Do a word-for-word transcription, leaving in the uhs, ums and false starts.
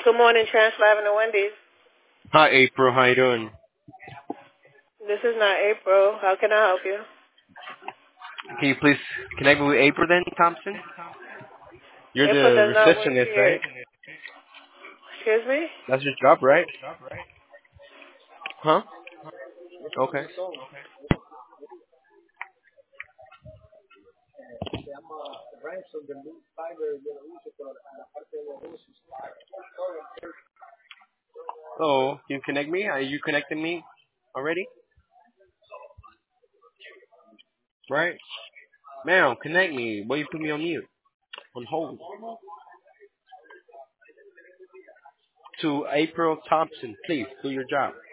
Good morning, Translab and the Wendy's. Hi, April. How you doing? This is not April. How can I help you? Can you please connect me with April then, Thompson? You're April the does not work receptionist, here. right? Excuse me? That's your job, right? Huh? Okay. Oh, can you connect me? Are you connecting me already? Right? Ma'am, connect me. Why you put me on mute? On hold. To April Thompson, please do your job.